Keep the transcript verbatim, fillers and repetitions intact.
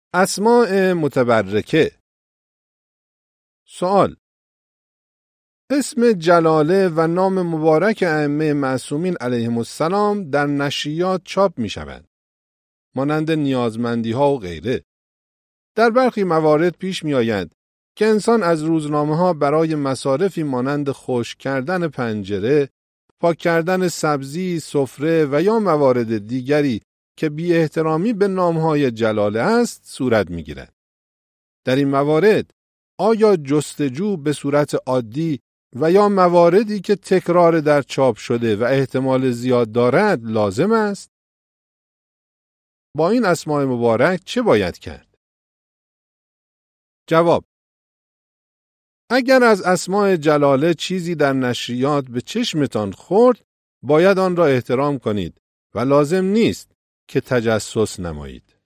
اسماء متبرکه. سوال: اسم جلاله و نام مبارک ائمه معصومین علیهم السلام در نشریات چاپ می شوند، مانند نیازمندی ها و غیره. در برخی موارد پیش می آید که انسان از روزنامه ها برای مصارفی مانند خشک کردن پنجره، پاک کردن سبزی، سفره و یا موارد دیگری که بی احترامی به نامهای جلاله است صورت می گیرد. در این موارد آیا جستجو به صورت عادی و یا مواردی که تکرار در چاپ شده و احتمال زیاد دارد لازم است؟ با این اسماء مبارک چه باید کرد؟ جواب: اگر از اسماء جلاله چیزی در نشریات به چشمتان خورد، باید آن را احترام کنید و لازم نیست که تجسس نمایید.